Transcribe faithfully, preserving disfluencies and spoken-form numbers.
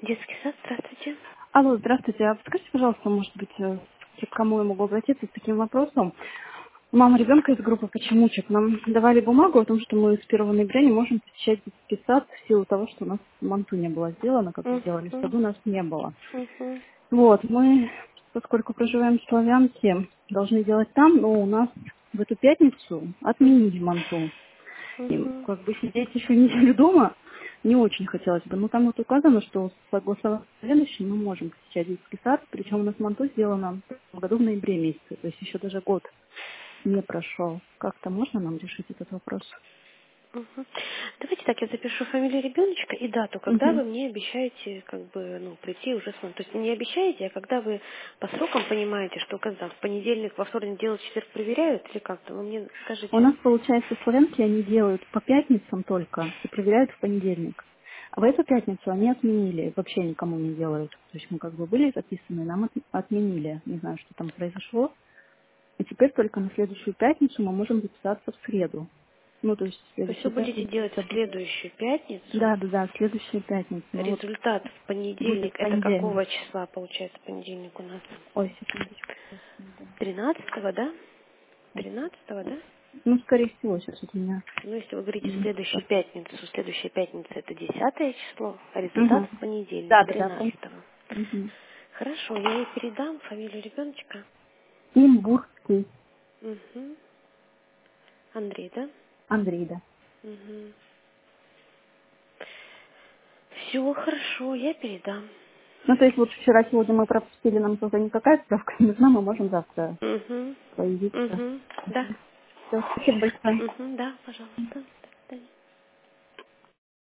Детский сад, здравствуйте. Алло, здравствуйте. А подскажите, пожалуйста, может быть, э, к кому я могу обратиться с таким вопросом? Мама ребенка из группы «Почемучек». Нам давали бумагу о том, что мы с первого ноября не можем посещать детский сад в силу того, что у нас манту не было сделано, как сделали в Угу, саду, нас не было. угу, Вот, мы, поскольку проживаем в Славянске, должны делать там, но у нас в эту пятницу отменили манту. И угу, как бы сидеть еще неделю дома не очень хотелось бы. Но там вот указано, что согласно следующим мы можем посещать детский сад, причем у нас манту сделано в этом году в ноябре месяце, то есть еще даже год не прошел. Как-то можно нам решить этот вопрос? угу. Давайте так, я запишу фамилию ребеночка и дату, когда Угу. вы мне обещаете, как бы, ну, прийти уже с вами. То есть не обещаете, а когда вы по срокам понимаете, что когда в понедельник, во вторник делают, в четверг проверяют, или как-то, вы мне У скажите. нас, получается, славянки они делают по пятницам только и проверяют в понедельник. А в эту пятницу они отменили, вообще никому не делают. То есть мы как бы были записаны, нам от- отменили. Не знаю, что там произошло. И теперь только на следующую пятницу мы можем записаться в среду. Ну, то есть То есть вы следующая будете пятница делать это в будет... следующую пятницу. Да, да, да, следующая пятница. Ну вот Результат в будет понедельник. Это понедельник. какого числа получается понедельник у нас? Ой, секундочку. сейчас найду. Тринадцатого, да? Тринадцатого, да? Ну, скорее всего, сейчас вот у меня... Ну, если вы говорите в м, следующую пятницу, следующая пятница это десятое число, а результат Угу. в понедельник, Да, да, да. пон- тринадцатого. Мгм. Хорошо, я ей передам фамилию ребеночка. Имбургский Угу. Андрей, да? Андрей, да. Угу. Все, хорошо, я передам. Ну, то есть вот вчера, сегодня мы пропустили, нам тоже никакая справка не нужна, мы можем завтра Угу. появиться. Угу. Да. Все, спасибо большое. Угу, да, пожалуйста.